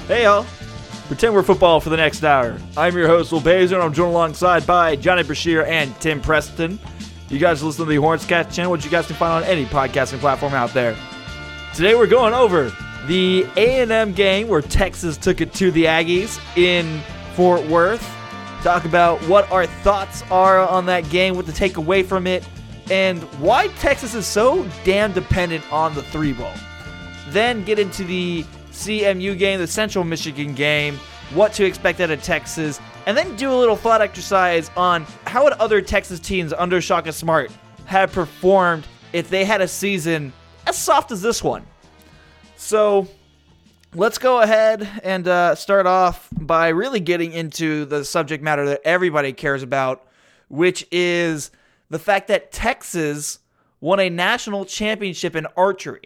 Hey y'all, pretend we're football for the next hour. I'm your host, Will Bazer, and I'm joined alongside by Johnny Brashear and Tim Preston. You guys listen to the Hornscast channel, which you guys can find on any podcasting platform out there. Today we're going over the A&M game where Texas took it to the Aggies in Fort Worth. Talk about what our thoughts are on that game, what to take away from it, and why Texas is so damn dependent on the 3-ball. Then get into the CMU game, the Central Michigan game, what to expect out of Texas, and then do a little thought exercise on how would other Texas teams under Shaka Smart have performed if they had a season as soft as this one. So let's go ahead and start off by really getting into the subject matter that everybody cares about, which is the fact that Texas won a national championship in archery.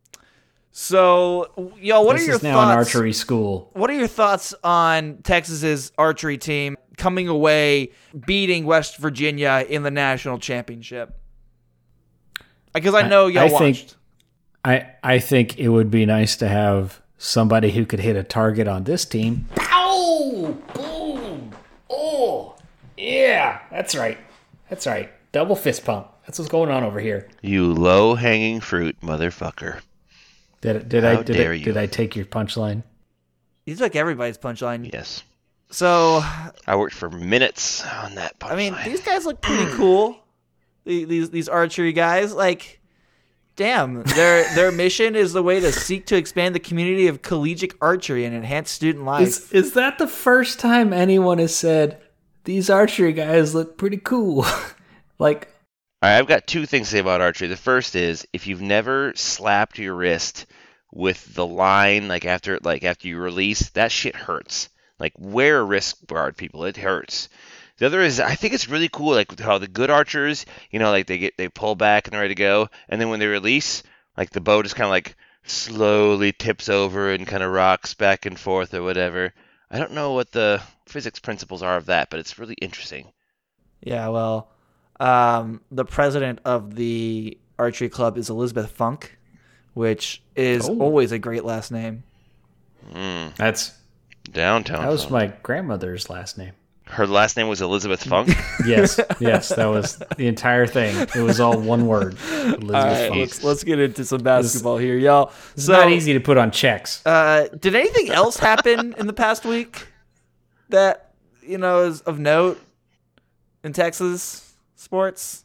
So, yo, what are your thoughts? This is now an archery school. What are your thoughts on Texas's archery team coming away, beating West Virginia in the national championship? Because I know y'all watched. I think it would be nice to have somebody who could hit a target on this team. Pow! Boom! Oh! Yeah! That's right. That's right. Double fist pump. That's what's going on over here. You low-hanging fruit, motherfucker. Did I take your punchline? You took everybody's punchline. Yes. So I worked for minutes on that punchline. I mean, these guys look pretty cool. These archery guys, like, damn, their mission is the way to seek to expand the community of collegiate archery and enhance student life. Is that the first time anyone has said these archery guys look pretty cool? Like, all right, I've got two things to say about archery. The first is, if you've never slapped your wrist with the line after you release, that shit hurts. Like, wear a wrist guard, people. It hurts. The other is, I think it's really cool, like how the good archers, they pull back and they're ready to go, and then when they release, like the bow just kind of like slowly tips over and kind of rocks back and forth or whatever. I don't know what the physics principles are of that, but it's really interesting. Yeah, well, the president of the archery club is Elizabeth Funk, which is always a great last name. That's downtown. That was my grandmother's last name. Her last name was Elizabeth Funk? Yes, that was the entire thing. It was all one word. Elizabeth Funk. Let's get into some basketball here, y'all. It's not easy to put on checks. Did anything else happen in the past week that, is of note in Texas sports?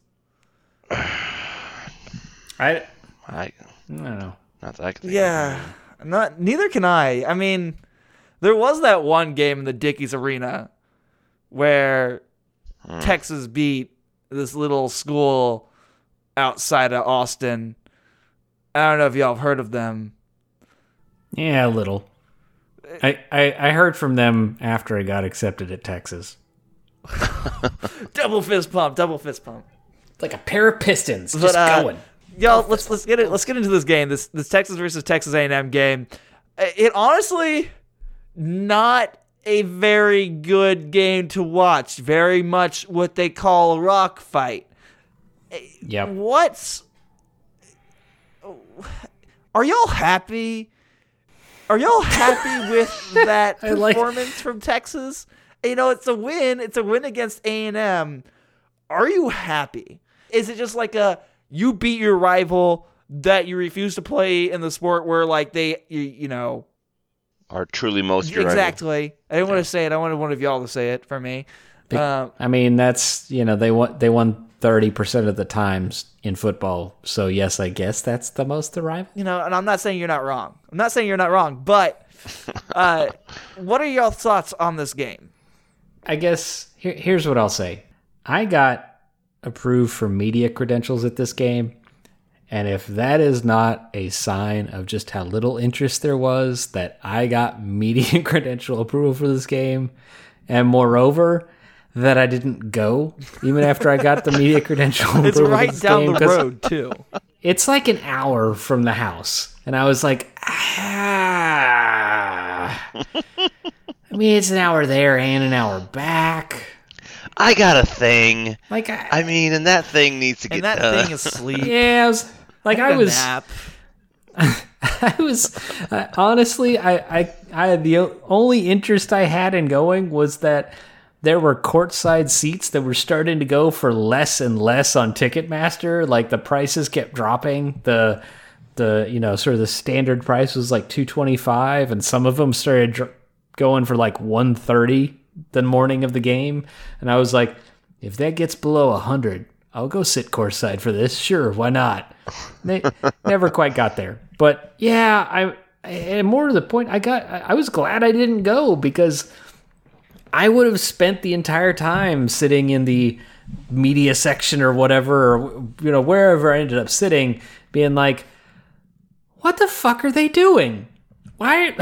I don't know. Not that I can think of. Neither can I. I mean, there was that one game in the Dickies Arena where Texas beat this little school outside of Austin. I don't know if y'all have heard of them. Yeah, a little. I heard from them after I got accepted at Texas. Double fist pump. It's like a pair of pistons just going. Y'all, let's get into this game. This Texas versus Texas A&M game. It honestly not a very good game to watch. Very much what they call a rock fight. Yep. Are y'all happy? Are y'all happy with that performance from Texas? It's a win. It's a win against A&M. Are you happy? Is it just like you beat your rival that you refuse to play in the sport where are truly most your exactly. rival. I didn't want to say it. I wanted one of y'all to say it for me. I mean, that's they won 30% of the times in football. So yes, I guess that's the most the rival. And I'm not saying you're not wrong. But what are y'all thoughts on this game? I guess here's what I'll say. I got approved for media credentials at this game, and if that is not a sign of just how little interest there was that I got media credential approval for this game, and moreover that I didn't go even after I got the media credential approval. It's right down the road too. It's like an hour from the house, and I was like, I mean, it's an hour there and an hour back. I got a thing. Like, and that thing needs to get done. And that thing is sleep. Yeah, I was nap. I was honestly, I the only interest I had in going was that there were courtside seats that were starting to go for less and less on Ticketmaster. Like the prices kept dropping. The sort of the standard price was like $225, and some of them started going for like $130 the morning of the game. And I was like, if that gets below $100, I'll go sit courtside for this. Sure, why not? They never quite got there. But yeah, and more to the point, I was glad I didn't go, because I would have spent the entire time sitting in the media section or whatever, or wherever I ended up sitting, being like, what the fuck are they doing? Why?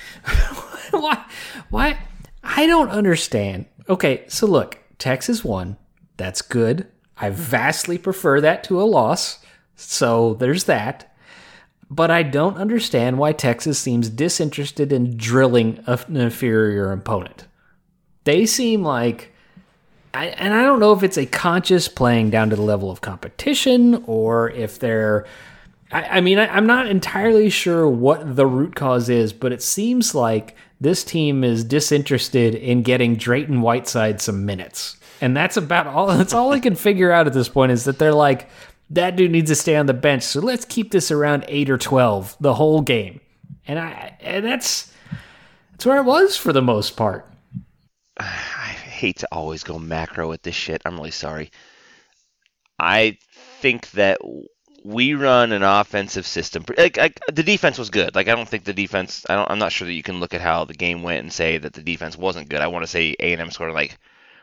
Why? I don't understand. Okay, so look, Texas won. That's good. I vastly prefer that to a loss. So there's that. But I don't understand why Texas seems disinterested in drilling an inferior opponent. They seem like, and I don't know if it's a conscious playing down to the level of competition, or if they're, I'm not entirely sure what the root cause is, but it seems like this team is disinterested in getting Drayton Whiteside some minutes. And that's about all. That's all I can figure out at this point, is that they're like, that dude needs to stay on the bench, so let's keep this around 8 or 12 the whole game. And that's where it was for the most part. I hate to always go macro with this shit. I'm really sorry. I think that we run an offensive system. The defense was good. Like, I don't think the defense. I'm not sure that you can look at how the game went and say that the defense wasn't good. I want to say A&M scored like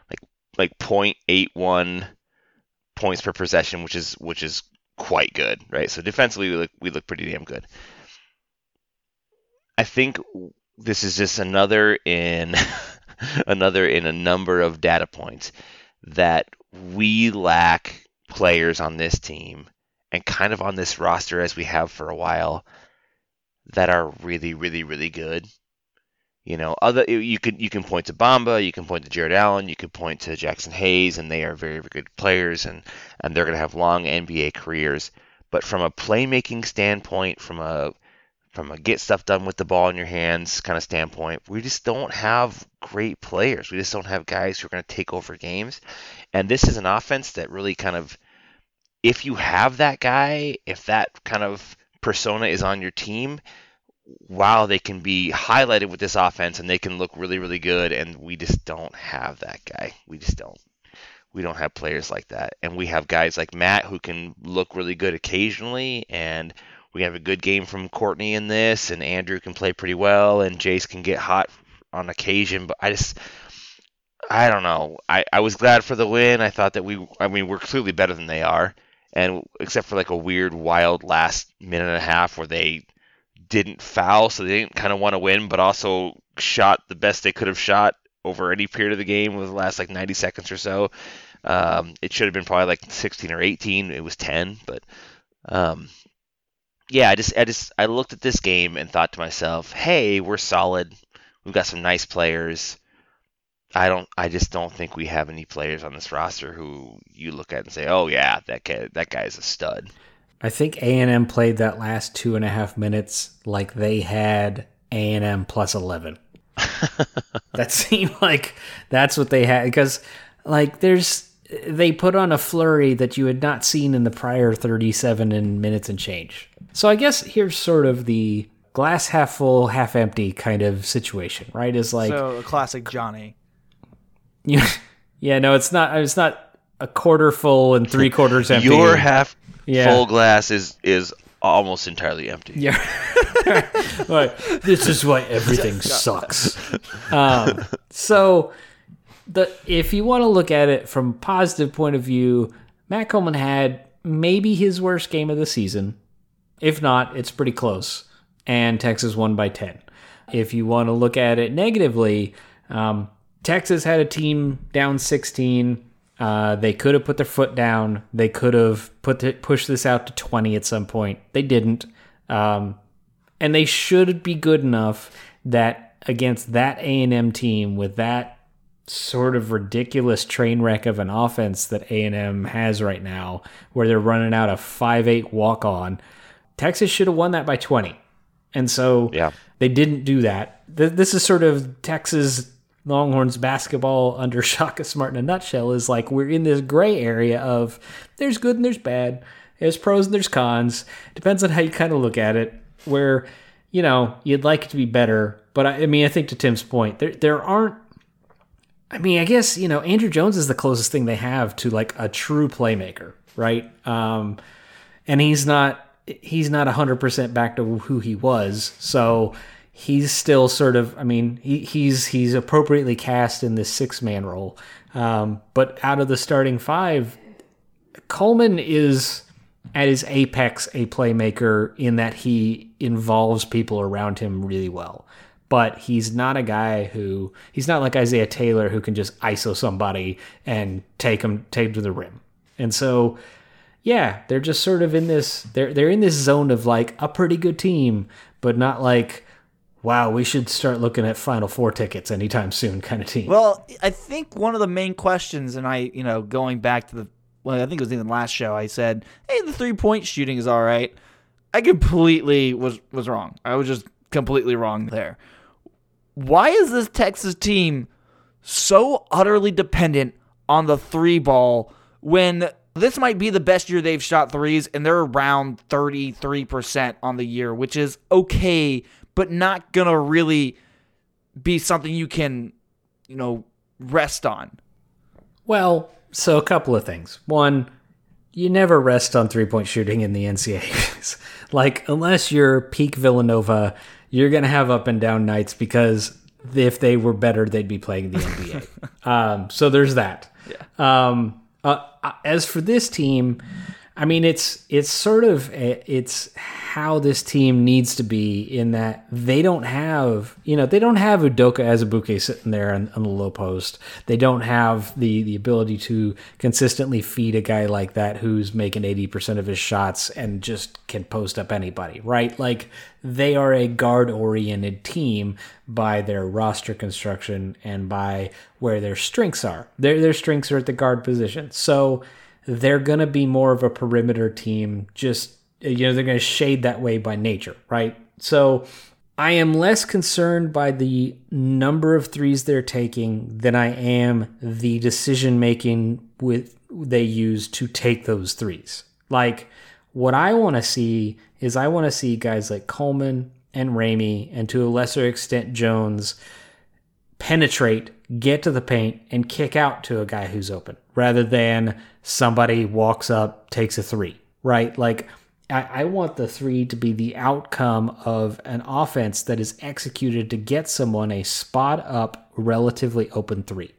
0.81 points per possession, which is quite good, right? So defensively, we look pretty damn good. I think this is just another in a number of data points that we lack players on this team and kind of on this roster, as we have for a while, that are really, really, really good. You can point to Bamba, you can point to Jared Allen, you can point to Jackson Hayes, and they are very, very good players, and they're going to have long NBA careers. But from a playmaking standpoint, from a get stuff done with the ball in your hands kind of standpoint, we just don't have great players. We just don't have guys who are going to take over games. And this is an offense that really kind of, if you have that guy, if that kind of persona is on your team, wow, they can be highlighted with this offense and they can look really, really good. And we just don't have that guy. We just don't. We don't have players like that. And we have guys like Matt who can look really good occasionally, and we have a good game from Courtney in this, and Andrew can play pretty well, and Jace can get hot on occasion. But I don't know. I was glad for the win. I thought that we're clearly better than they are. And except for like a weird, wild last minute and a half where they didn't foul, so they didn't kind of want to win, but also shot the best they could have shot over any period of the game with the last like 90 seconds or so. It should have been probably like 16 or 18. It was 10, but yeah, I looked at this game and thought to myself, hey, we're solid. We've got some nice players. I just don't think we have any players on this roster who you look at and say, oh yeah, that guy is a stud. I think A&M played that last 2.5 minutes like they had A&M plus 11. That seemed like that's what they had, because like they put on a flurry that you had not seen in the prior 37 minutes and change. So I guess here's sort of the glass half full, half empty kind of situation, right? Is like, so a classic Johnny. Yeah, no, it's not a quarter full and 3/4 empty. Your half full glass is almost entirely empty. Yeah. Right. This is why everything sucks. So if you want to look at it from a positive point of view, Matt Coleman had maybe his worst game of the season. If not, it's pretty close. And Texas won by 10. If you want to look at it negatively, Texas had a team down 16. They could have put their foot down. They could have pushed this out to 20 at some point. They didn't. And they should be good enough that against that A&M team with that sort of ridiculous train wreck of an offense that A&M has right now, where they're running out a 5'8" walk-on, Texas should have won that by 20. And so Yeah. they didn't do that. This is sort of Texas Longhorns basketball under Shaka Smart in a nutshell, is like we're in this gray area of there's good and there's bad. There's pros and there's cons. Depends on how you kind of look at it, where, you'd like it to be better. But I think to Tim's point, there aren't, I guess, Andrew Jones is the closest thing they have to like a true playmaker, right? And he's not 100% back to who he was. So he's still sort of, he's appropriately cast in this 6-man role. But out of the starting 5, Coleman is at his apex a playmaker in that he involves people around him really well. But he's not a guy he's not like Isaiah Taylor who can just ISO somebody and take him to the rim. And so, yeah, they're just sort of in this, they're in this zone of like a pretty good team, but not like, wow, we should start looking at Final Four tickets anytime soon kind of team. Well, I think one of the main questions, and going back to I think it was even last show, I said, hey, the 3-point shooting is all right. I completely was wrong. I was just completely wrong there. Why is this Texas team so utterly dependent on the 3 ball when this might be the best year they've shot threes, and they're around 33% on the year, which is okay, but not going to really be something you can, rest on? Well, so a couple of things. One, you never rest on 3-point shooting in the NCAA. Like, unless you're peak Villanova, you're going to have up and down nights because if they were better, they'd be playing the NBA. So there's that. Yeah. As for this team, it's sort of it's how this team needs to be, in that they don't have Udoka Azubuike sitting there on the low post. They don't have the ability to consistently feed a guy like that who's making 80% of his shots and just can post up anybody, right? Like, they are a guard-oriented team by their roster construction and by where their strengths are. Their strengths are at the guard position. So they're going to be more of a perimeter team, just, they're going to shade that way by nature, right? So I am less concerned by the number of threes they're taking than I am the decision-making they use to take those threes. Like, what I want to see is guys like Coleman and Ramey, and to a lesser extent Jones, penetrate, get to the paint, and kick out to a guy who's open, rather than somebody walks up, takes a 3, right? Like, I want the 3 to be the outcome of an offense that is executed to get someone a spot-up, relatively open 3,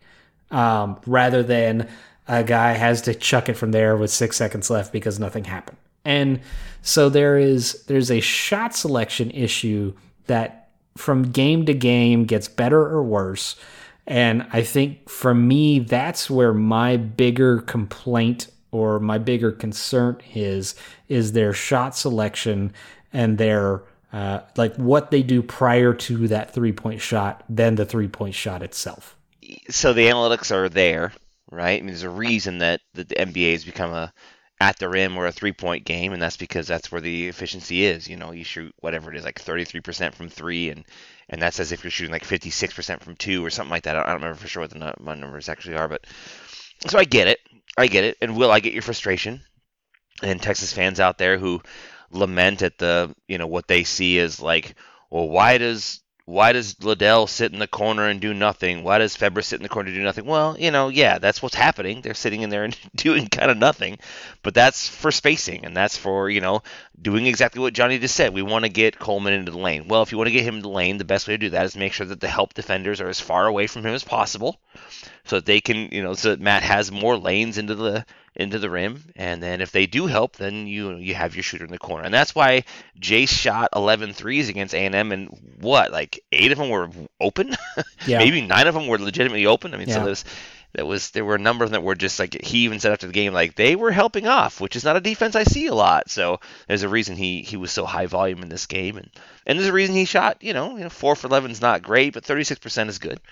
rather than a guy has to chuck it from there with 6 seconds left because nothing happened. And so there's a shot selection issue that from game to game gets better or worse. And I think for me, that's where my bigger complaint or my bigger concern is their shot selection and their like what they do prior to that 3-point shot than the 3-point shot itself. So the analytics are there, right? There's a reason that the NBA has become a at the rim or a 3-point game, and that's because that's where the efficiency is. You shoot whatever it is, like 33% from 3, and that's as if you're shooting like 56% from 2 or something like that. I don't remember for sure what my numbers actually are, but so I get it. And Will, I get your frustration, and Texas fans out there who lament at the what they see as like, well, why does Liddell sit in the corner and do nothing? Why does Feber sit in the corner and do nothing? Well, yeah, that's what's happening. They're sitting in there and doing kind of nothing. But that's for spacing, and that's for, doing exactly what Johnny just said. We want to get Coleman into the lane. Well, if you want to get him into the lane, the best way to do that is make sure that the help defenders are as far away from him as possible so that they can, so that Matt has more lanes into the rim, and then if they do help, then you have your shooter in the corner. And that's why Jace shot 11 threes against A&M, and like 8 of them were open? Yeah. Maybe 9 of them were legitimately open. Yeah. So there were a number of them that were just like, he even said after the game, like, they were helping off, which is not a defense I see a lot. So there's a reason he was so high volume in this game, and there's a reason he shot, 4 for 11 is not great, but 36% is good.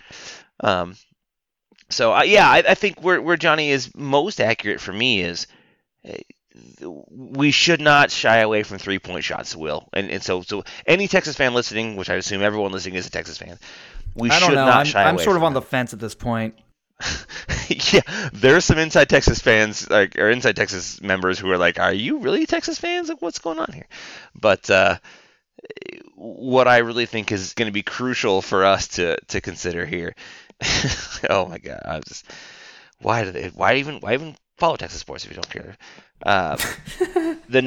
So I think where Johnny is most accurate for me is we should not shy away from 3-point shots, Will. And so any Texas fan listening, which I assume everyone listening is a Texas fan, we I don't should know. not shy away. I'm sort of from on the fence at this point. Yeah, there's some inside Texas fans, or inside Texas members who are like, "Are you really Texas fans? Like, what's going on here?" But what I really think is going to be crucial for us to consider here. Oh my God, why even follow Texas sports if you don't care? The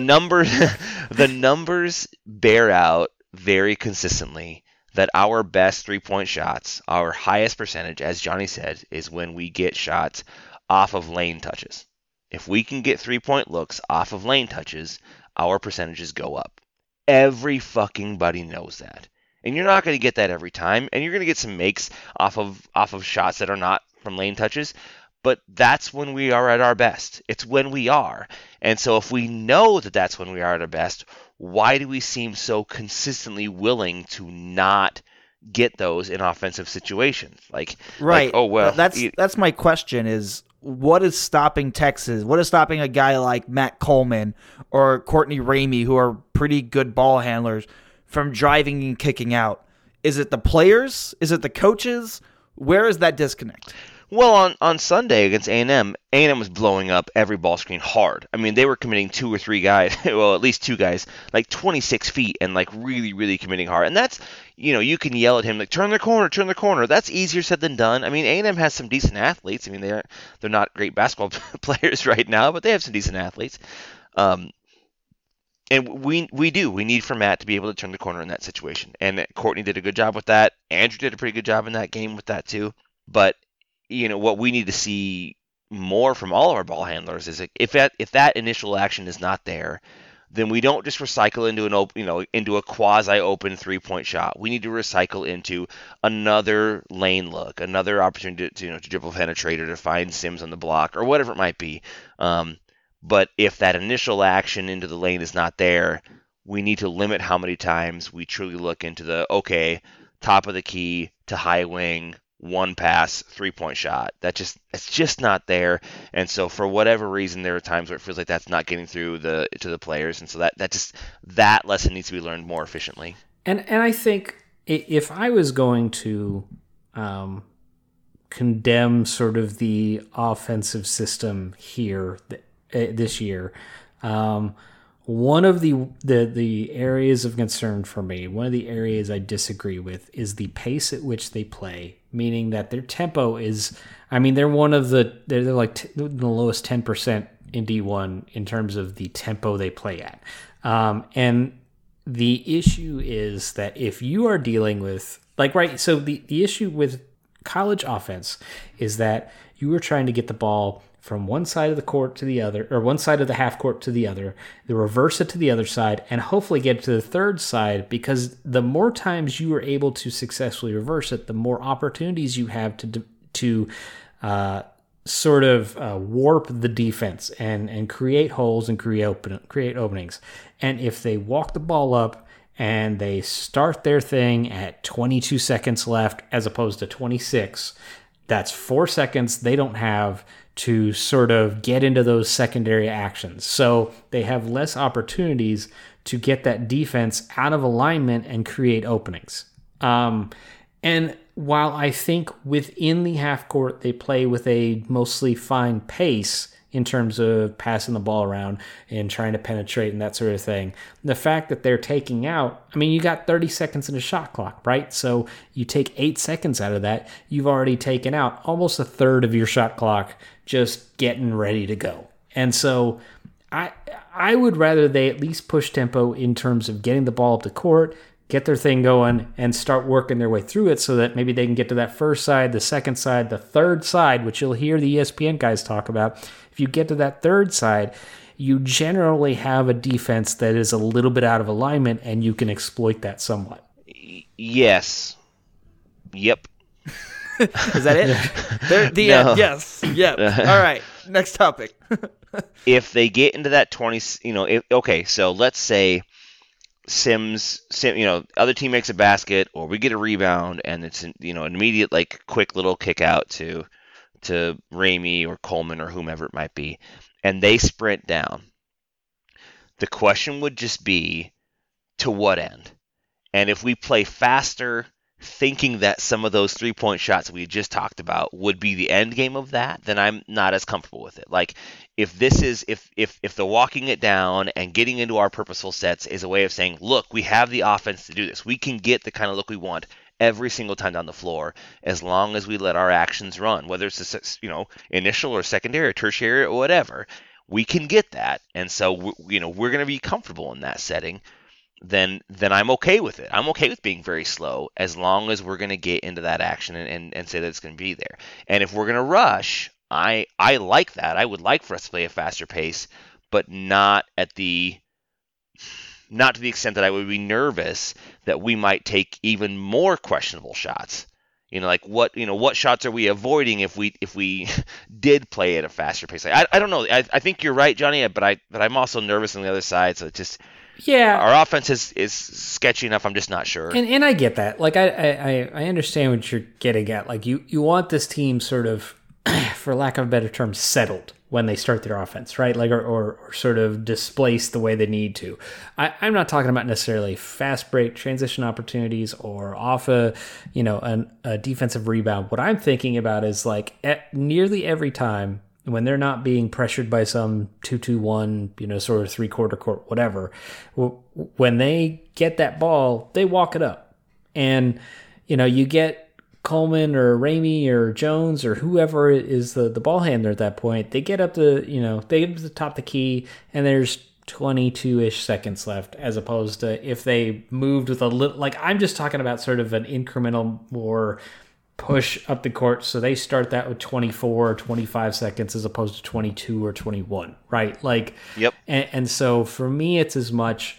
numbers bear out very consistently that our best 3-point shots, our highest percentage, as Johnny said, is when we get shots off of lane touches. If we can get 3-point looks off of lane touches, our percentages go up. Every fucking buddy knows that. And you're not going to get that every time, and you're going to get some makes off of shots that are not from lane touches, but that's when we are at our best. It's when we are. And so if we know that that's when we are at our best, why do we seem so consistently willing to not get those in offensive situations? Right. Like, oh, well. That's my question is, what is stopping Texas? What is stopping a guy like Matt Coleman or Courtney Ramey, who are pretty good ball handlers, from driving and kicking out? Is it the players? Is it the coaches? Where is that disconnect? Well, on Sunday against A&M was blowing up every ball screen hard. I mean, they were committing 2 or 3 guys, well, at least 2 guys, like 26 feet and like really, really committing hard. And that's, you can yell at him like, turn the corner. That's easier said than done. I mean, A&M has some decent athletes. I mean, they're not great basketball players right now, but they have some decent athletes. And we need for Matt to be able to turn the corner in that situation. And Courtney did a good job with that. Andrew did a pretty good job in that game with that too. But what we need to see more from all of our ball handlers is if that initial action is not there, then we don't just recycle into a quasi open 3-point shot. We need to recycle into another lane look, another opportunity to dribble penetrate or to find Sims on the block or whatever it might be. But if that initial action into the lane is not there, we need to limit how many times we truly look into the top of the key to high wing, 1 pass, 3-point shot. It's just not there. And so for whatever reason, there are times where it feels like that's not getting through to the players. And so that lesson needs to be learned more efficiently. And I think if I was going to condemn sort of the offensive system here this year, one of the areas of concern for me, one of the areas I disagree with, is the pace at which they play. Meaning that their tempo is, they're one of they're like the lowest 10% in D1 in terms of the tempo they play at. And the issue is that if you are dealing with, so the issue with college offense is that you are trying to get the ball from one side of the court to the other, or one side of the half court to the other, then reverse it to the other side, and hopefully get to the third side, because the more times you are able to successfully reverse it, the more opportunities you have to warp the defense and create holes and create openings. And if they walk the ball up and they start their thing at 22 seconds left as opposed to 26, that's 4 seconds they don't have to sort of get into those secondary actions. So they have less opportunities to get that defense out of alignment and create openings. And while I think within the half court they play with a mostly fine pace in terms of passing the ball around and trying to penetrate and that sort of thing, the fact that they're taking out, you got 30 seconds in a shot clock, right? So you take 8 seconds out of that, you've already taken out almost a third of your shot clock just getting ready to go. And so I would rather they at least push tempo in terms of getting the ball up the court, get their thing going, and start working their way through it so that maybe they can get to that first side, the second side, the third side, which you'll hear the ESPN guys talk about. If you get to that third side, you generally have a defense that is a little bit out of alignment, and you can exploit that somewhat. Yes. Yep. Is that it? The No. end. Yes. Yep. All right. Next topic. If they get into that 20, so let's say Sims, other team makes a basket, or we get a rebound, and it's an immediate quick little kick out to Ramey or Coleman or whomever it might be, and they sprint down. The question would just be, to what end? And if we play faster, thinking that some of those 3-point shots we just talked about would be the end game of that, then I'm not as comfortable with it. Like, if the walking it down and getting into our purposeful sets is a way of saying, look, we have the offense to do this. We can get the kind of look we want every single time down the floor, as long as we let our actions run, whether it's initial or secondary or tertiary or whatever. We can get that, and so we're going to be comfortable in that setting. Then I'm okay with it. I'm okay with being very slow, as long as we're going to get into that action and say that it's going to be there. And if we're going to rush, I like that. I would like for us to play a faster pace, but not to the extent that I would be nervous that we might take even more questionable shots. What shots are we avoiding if we did play at a faster pace? I don't know. I think you're right, Johnny, but I'm also nervous on the other side. So it's just, our offense is sketchy enough. I'm just not sure. And I get that. Like I understand what you're getting at. Like you want this team sort of, for lack of a better term, settled when they start their offense, right? Like, or sort of displace the way they need to. I'm not talking about necessarily fast break transition opportunities or off a defensive rebound. What I'm thinking about is like nearly every time when they're not being pressured by some 2-2-1, sort of three-quarter court, whatever, when they get that ball, they walk it up. And, you get Coleman or Ramey or Jones or whoever is the ball handler at that point, they get up to, they get to the top of the key and there's 22-ish seconds left, as opposed to if they moved with a little, like I'm just talking about sort of an incremental more push up the court. So they start that with 24 or 25 seconds as opposed to 22 or 21, right? Like, yep. And so for me, it's as much,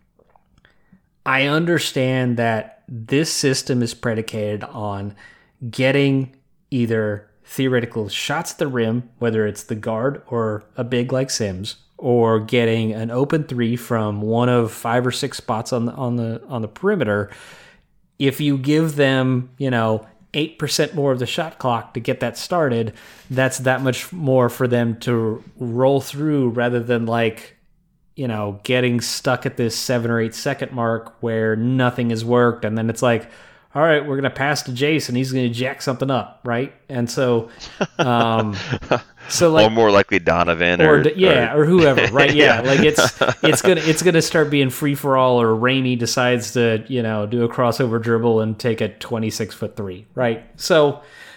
I understand that this system is predicated on getting either theoretical shots at the rim, whether it's the guard or a big like Sims, or getting an open three from one of 5 or 6 spots on the perimeter. If you give them, 8% more of the shot clock to get that started, that's that much more for them to roll through, rather than like, getting stuck at this 7 or 8 second mark where nothing has worked. And then it's like, all right, we're going to pass to Jason. He's going to jack something up. Right. And so, or more likely Donovan or whoever. Right. Yeah. Like it's going to start being free for all, or Ramey decides to, do a crossover dribble and take a 26-foot three. Right. So,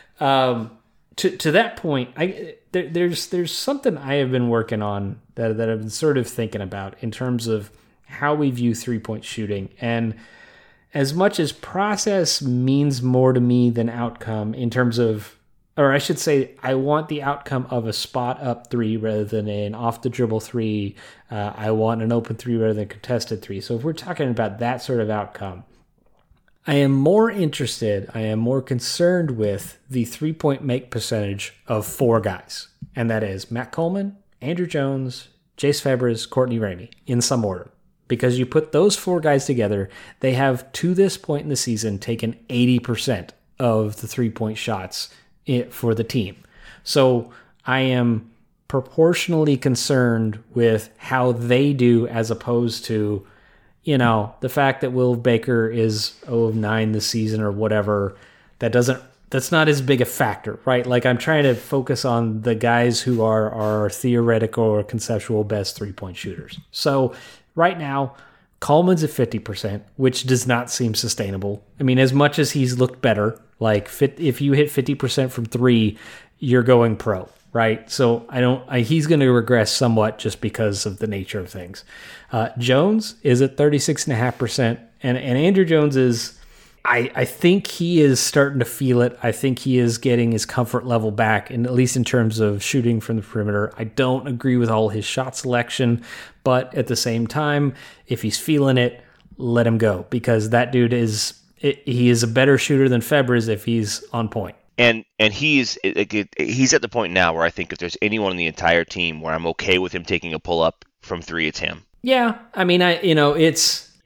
to that point, there's something I have been working on that I've been sort of thinking about in terms of how we view 3-point shooting. And as much as process means more to me than outcome in terms of, or I should say, I want the outcome of a spot up three rather than an off the dribble three. I want an open three rather than a contested three. So if we're talking about that sort of outcome, I am more concerned with the 3-point make percentage of 4 guys. And that is Matt Coleman, Andrew Jones, Jace Febres, Courtney Ramey, in some order. Because you put those 4 guys together, they have, to this point in the season, taken 80% of the 3-point shots for the team. So I am proportionally concerned with how they do, as opposed to, the fact that Will Baker is 0 of 9 this season or whatever. That's not as big a factor, right? Like, I'm trying to focus on the guys who are our theoretical or conceptual best 3-point shooters. So right now, Coleman's at 50%, which does not seem sustainable. I mean, as much as he's looked better, like if you hit 50% from 3, you're going pro, right? So he's going to regress somewhat just because of the nature of things. Jones is at 36.5%, and Andrew Jones is, I think he is starting to feel it. I think he is getting his comfort level back, and at least in terms of shooting from the perimeter. I don't agree with all his shot selection, but at the same time, if he's feeling it, let him go, because that dude he is a better shooter than Febres if he's on point. And he's at the point now where I think if there's anyone in the entire team where I'm okay with him taking a pull up from 3, it's him. Yeah, I mean,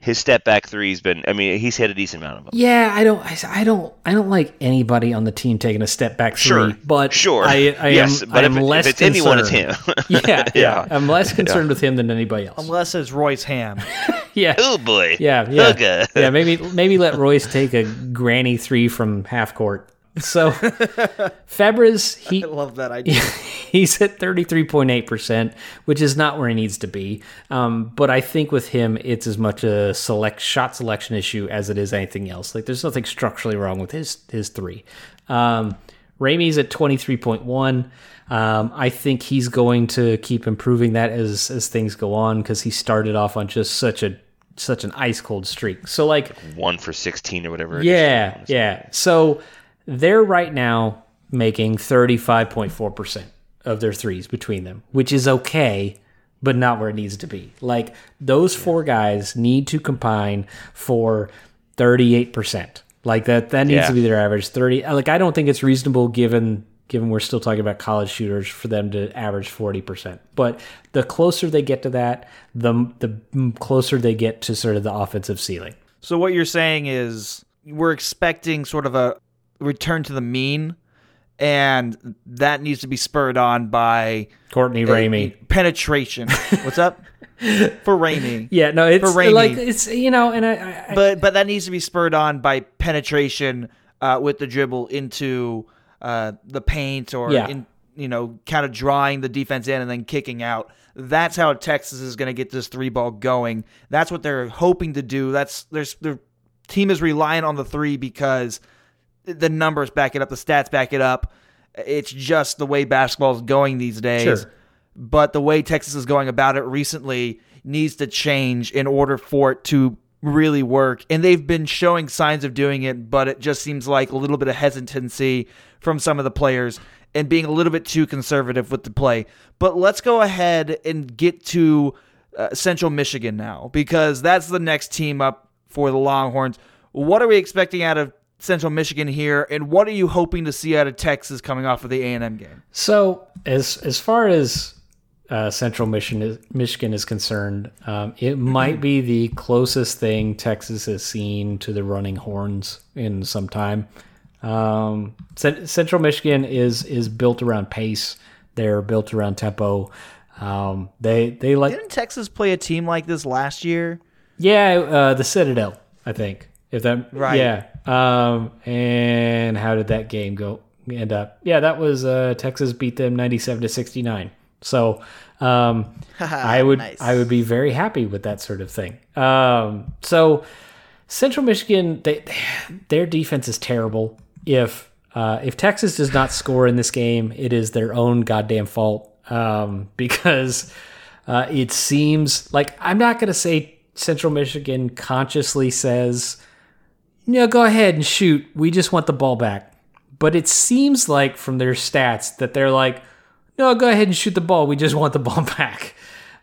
his step back three's been. I mean, he's hit a decent amount of them. Yeah, I don't like anybody on the team taking a step back three. Sure, but sure. I am less if it's concerned. anyone, it's him. yeah. I'm less concerned with him than anybody else. Unless it's Royce Ham. Yeah. Oh boy. Yeah. Okay. Yeah. Maybe let Royce take a granny three from half court. So Febres, I love that idea. He's at 33.8%, which is not where he needs to be. But I think with him, it's as much a shot selection issue as it is anything else. Like, there's nothing structurally wrong with his three. Ramey's at 23.1. I think he's going to keep improving that as things go on, because he started off on just such an ice cold streak. So like 1 for 16 or whatever. Yeah. So they're right now making 35.4% of their threes between them, which is okay, but not where it needs to be. Like, those four guys need to combine for 38%. Like that needs to be their average 30. Like, I don't think it's reasonable given we're still talking about college shooters for them to average 40%. But the closer they get to that, the closer they get to sort of the offensive ceiling. So what you're saying is we're expecting sort of a return to the mean, and that needs to be spurred on by Courtney Ramey penetration. What's up? For Ramey. Yeah, no, it's for Ramey. like, it's, and I but that needs to be spurred on by penetration with the dribble into the paint, or in, kind of drawing the defense in and then kicking out. That's how Texas is going to get this three ball going. That's what they're hoping to do. Their team is relying on the three because the numbers back it up, the stats back it up. It's just the way basketball is going these days. Sure. But the way Texas is going about it recently needs to change in order for it to really work. And they've been showing signs of doing it, but it just seems like a little bit of hesitancy from some of the players and being a little bit too conservative with the play. But let's go ahead and get to Central Michigan now, because that's the next team up for the Longhorns. What are we expecting out of Central Michigan here, and what are you hoping to see out of Texas coming off of the A&M game? So as far as Central Michigan is concerned, it might be the closest thing Texas has seen to the Running Horns in some time. Central Michigan is built around pace. They're built around tempo. They like. Didn't Texas play a team like this last year? Yeah, the Citadel, I think. If that right. Yeah. And how did that game end up? Yeah, that was Texas beat them 97-69. So I would be very happy with that sort of thing. So Central Michigan, their defense is terrible. If Texas does not score in this game, it is their own goddamn fault, because it seems like, I'm not going to say Central Michigan consciously says, go ahead and shoot, we just want the ball back. But it seems like from their stats that they're like, no, go ahead and shoot the ball, we just want the ball back.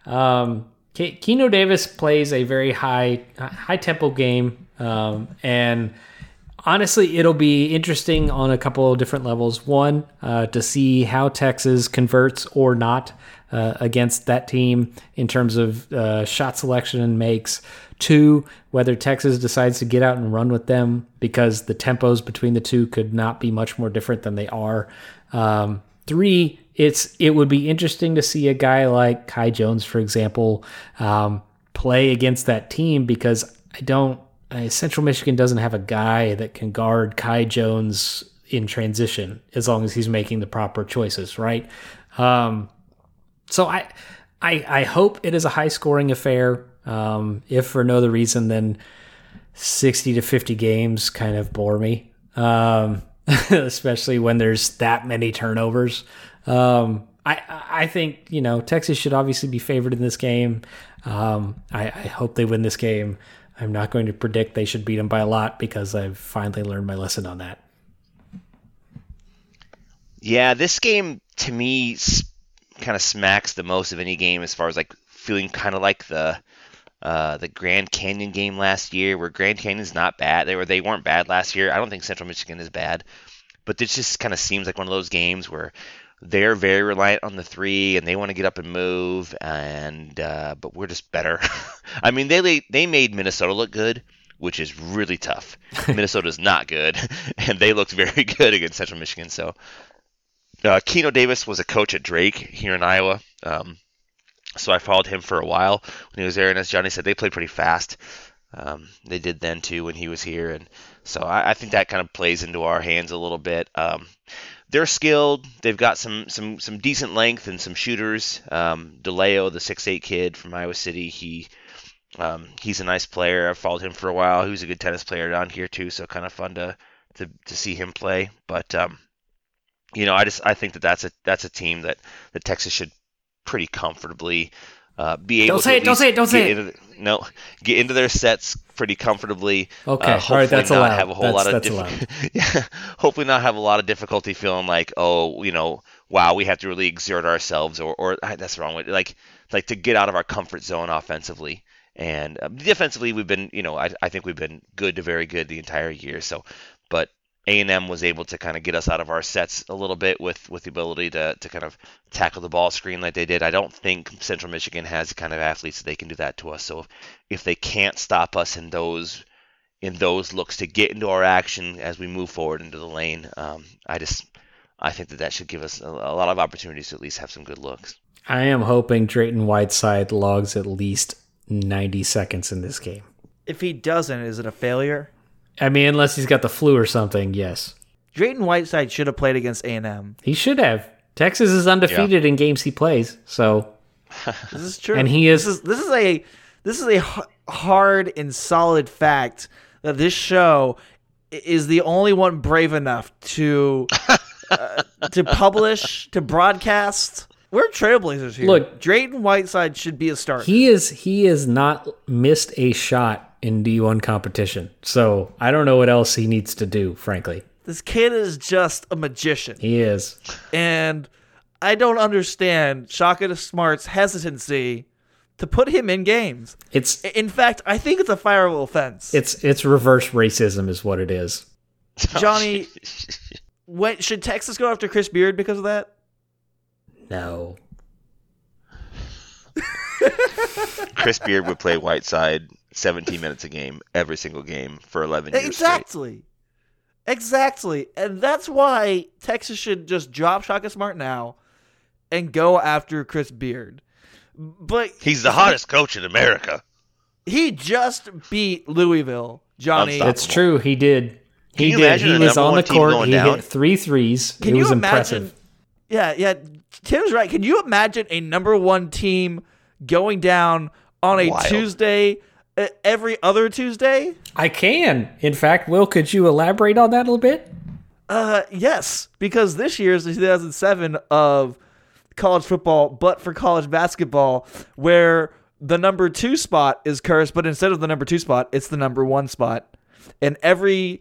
Keno Davis plays a very high tempo game, and honestly, it'll be interesting on a couple of different levels. One, to see how Texas converts or not against that team in terms of shot selection and makes. Two, whether Texas decides to get out and run with them, because the tempos between the two could not be much more different than they are. Three, it would be interesting to see a guy like Kai Jones, for example, play against that team, because Central Michigan doesn't have a guy that can guard Kai Jones in transition as long as he's making the proper choices, right? So I hope it is a high-scoring affair. If for no other reason than 60 to 50 games kind of bore me, especially when there's that many turnovers. I think, Texas should obviously be favored in this game. I hope they win this game. I'm not going to predict they should beat them by a lot, because I've finally learned my lesson on that. Yeah, this game to me kind of smacks the most of any game as far as like feeling kind of like the Grand Canyon game last year, where Grand Canyon's not bad. They weren't bad last year. I don't think Central Michigan is bad, but this just kind of seems like one of those games where they're very reliant on the three, and they want to get up and move, and but we're just better. I mean, they made Minnesota look good, which is really tough. Minnesota's not good, and they looked very good against Central Michigan. So, Keno Davis was a coach at Drake here in Iowa, so I followed him for a while when he was there. And as Johnny said, they played pretty fast. They did then too when he was here, and so I think that kind of plays into our hands a little bit. They're skilled. They've got some decent length and some shooters. DeLeo, the 6'8" kid from Iowa City, he's a nice player. I've followed him for a while. He was a good tennis player down here too, so kind of fun to see him play. But I think that's a team that Texas should pretty comfortably be able to get into their sets pretty comfortably. Okay, all right, that's allowed. Have a whole lot of yeah, hopefully not have a lot of difficulty feeling like, wow, we have to really exert ourselves, or that's the wrong way. Like to get out of our comfort zone offensively. And defensively, we've been, I think we've been good to very good the entire year. So, but A&M was able to kind of get us out of our sets a little bit with the ability to kind of tackle the ball screen like they did. I don't think Central Michigan has the kind of athletes that they can do that to us. So if they can't stop us in those looks to get into our action as we move forward into the lane, I think that should give us a lot of opportunities to at least have some good looks. I am hoping Drayton Whiteside logs at least 90 seconds in this game. If he doesn't, is it a failure? I mean, unless he's got the flu or something, yes. Drayton Whiteside should have played against A&M. He should have. Texas is undefeated in games he plays, so this is true. And he is. This is a hard and solid fact that this show is the only one brave enough to publish, to broadcast. We're trailblazers here. Look, Drayton Whiteside should be a starter. He is not missed a shot in D1 competition. So I don't know what else he needs to do, frankly. This kid is just a magician. He is. And I don't understand Shaka Smart's hesitancy to put him in games. In fact, I think it's a fireable offense. It's reverse racism is what it is. Johnny, should Texas go after Chris Beard because of that? No. Chris Beard would play Whiteside 17 minutes a game, every single game for 11 years straight. Exactly. And that's why Texas should just drop Shaka Smart now and go after Chris Beard. But he's the hottest coach in America. He just beat Louisville, Johnny. It's true. He did. He was on the court. He hit 3 threes. It was impressive. Yeah. Tim's right. Can you imagine a number one team going down on a Tuesday, every other Tuesday? I can. In fact, Will, could you elaborate on that a little bit? Yes, because this year is the 2007 of college football, but for college basketball, where the number 2 spot is cursed, but instead of the number 2 spot, it's the number 1 spot. And every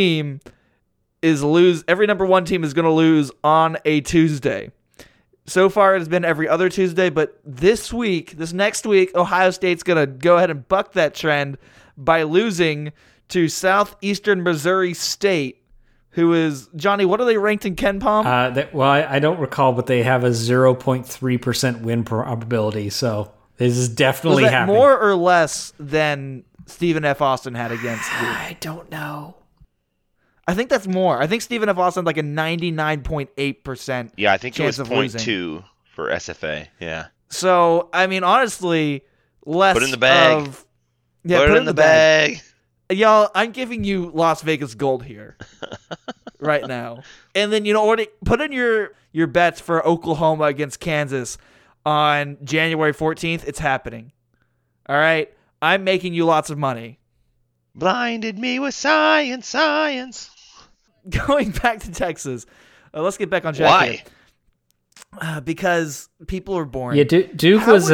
number 1 team is going to lose on a Tuesday. So far, it has been every other Tuesday, but this next week, Ohio State's going to go ahead and buck that trend by losing to Southeastern Missouri State, who is, Johnny, what are they ranked in KenPom? I don't recall, but they have a 0.3% win probability, so this is definitely happening. More or less than Stephen F. Austin had against Duke? I don't know. I think that's more. I think Stephen F. Austin had like a 99.8%. Yeah, I think it was 0.2 for SFA. Yeah. So, I mean, honestly, less. Put it in the bag. Put it in the bag. Y'all, I'm giving you Las Vegas gold here right now. And then, put in your bets for Oklahoma against Kansas on January 14th. It's happening. All right? I'm making you lots of money. Blinded me with science. Going back to Texas, let's get back on track. Why? Because people are boring. Yeah, Duke was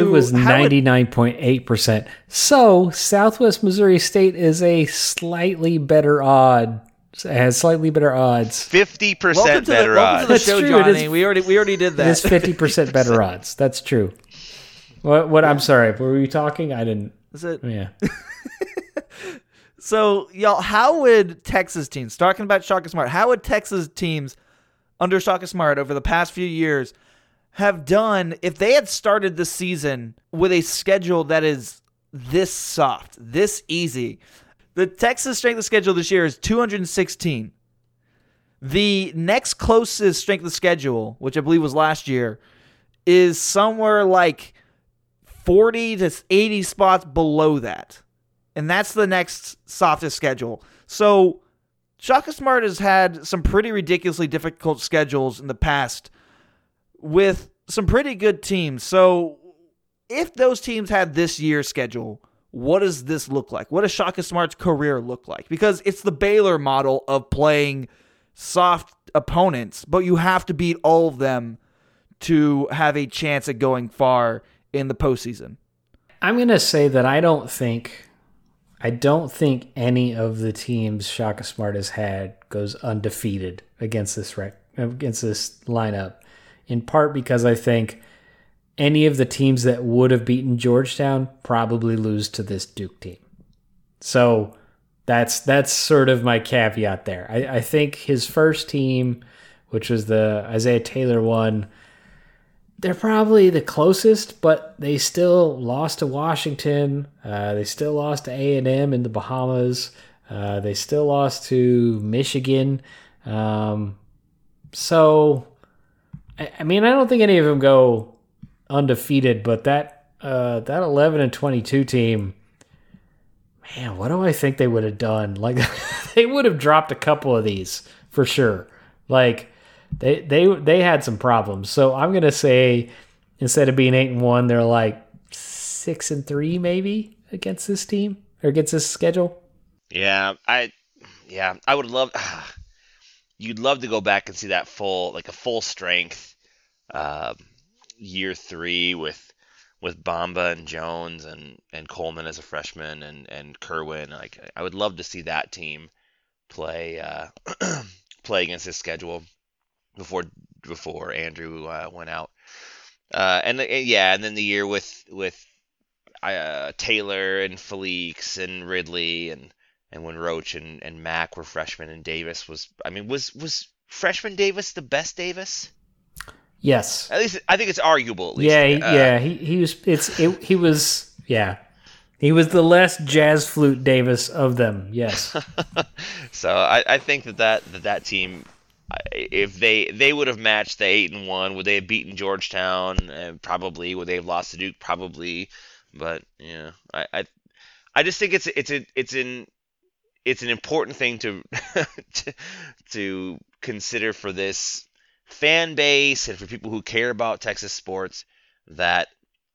99.8%. So Southwest Missouri State is a slightly better odd. Has slightly better odds. 50% better odds. Welcome to the show, true. Johnny. We already did that. It is 50% better odds. That's true. What? I'm sorry. Were you talking? I didn't. Is it? Yeah. So, y'all, how would Texas teams, talking about Shaka Smart, how would Texas teams under Shaka Smart over the past few years have done, if they had started the season with a schedule that is this soft, this easy. The Texas strength of schedule this year is 216. The next closest strength of schedule, which I believe was last year, is somewhere like 40 to 80 spots below that. And that's the next softest schedule. So Shaka Smart has had some pretty ridiculously difficult schedules in the past with some pretty good teams. So if those teams had this year's schedule, what does this look like? What does Shaka Smart's career look like? Because it's the Baylor model of playing soft opponents, but you have to beat all of them to have a chance at going far in the postseason. I'm going to say that I don't think any of the teams Shaka Smart has had goes undefeated against this lineup, in part because I think any of the teams that would have beaten Georgetown probably lose to this Duke team. So that's sort of my caveat there. I think his first team, which was the Isaiah Taylor one, they're probably the closest, but they still lost to Washington. They still lost to A&M in the Bahamas. They still lost to Michigan. So, I mean, I don't think any of them go undefeated, but that 11-22 team, man, what do I think they would have done? Like, they would have dropped a couple of these for sure. Like, they had some problems. So I'm gonna say instead of being 8-1, they're like 6-3 maybe against this team or against this schedule. Yeah, I would love. You'd love to go back and see that full strength year 3 with Bamba and Jones and Coleman as a freshman and Kerwin. Like, I would love to see that team play play against this schedule before Andrew went out. And then the year with Taylor and Felix and Ridley and when Roach and Mack were freshmen and Davis was freshman Davis the best Davis? Yes. At least I think it's arguable. At least. Yeah, he was. He was. Yeah, he was the less jazz flute Davis of them. Yes. So I think that team, if they would have matched the 8-1, would they have beaten Georgetown? Probably. Would they have lost to Duke? Probably. But yeah, I just think it's an important thing to to consider for this fan base and for people who care about Texas sports, that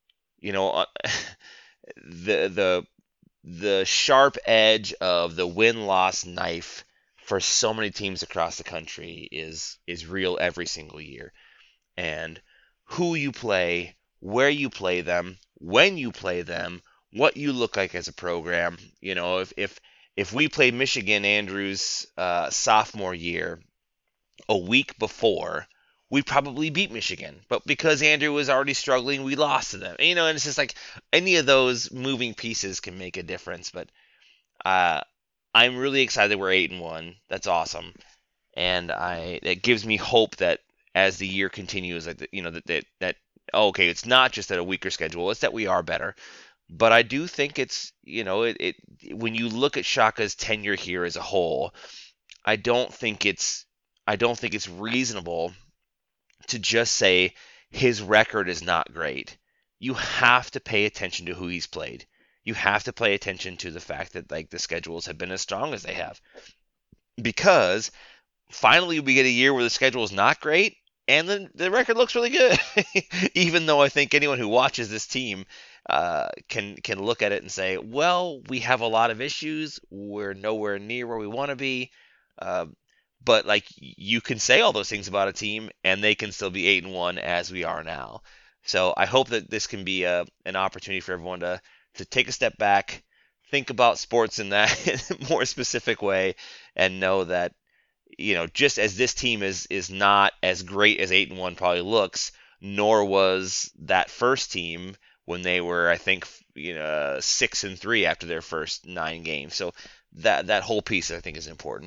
the sharp edge of the win-loss knife for so many teams across the country is real every single year. And who you play, where you play them, when you play them, what you look like as a program. If we played Michigan Andrew's sophomore year a week before, we probably beat Michigan. But because Andrew was already struggling, we lost to them. And it's just like any of those moving pieces can make a difference. But I'm really excited that we're 8-1. That's awesome. And it gives me hope that as the year continues, that okay, it's not just that a weaker schedule, it's that we are better. But I do think it's, when you look at Shaka's tenure here as a whole, I don't think it's reasonable to just say his record is not great. You have to pay attention to who he's played. You have to pay attention to the fact that the schedules have been as strong as they have. Because finally we get a year where the schedule is not great and the record looks really good. Even though I think anyone who watches this team can look at it and say, well, we have a lot of issues. We're nowhere near where we want to be. But you can say all those things about a team and they can still be 8-1 as we are now. So I hope that this can be an opportunity for everyone to take a step back, think about sports in that more specific way, and know that, just as this team is not as great as 8-1 probably looks, nor was that first team when they were, I think, 6-3 after their first 9 games. So that whole piece I think is important.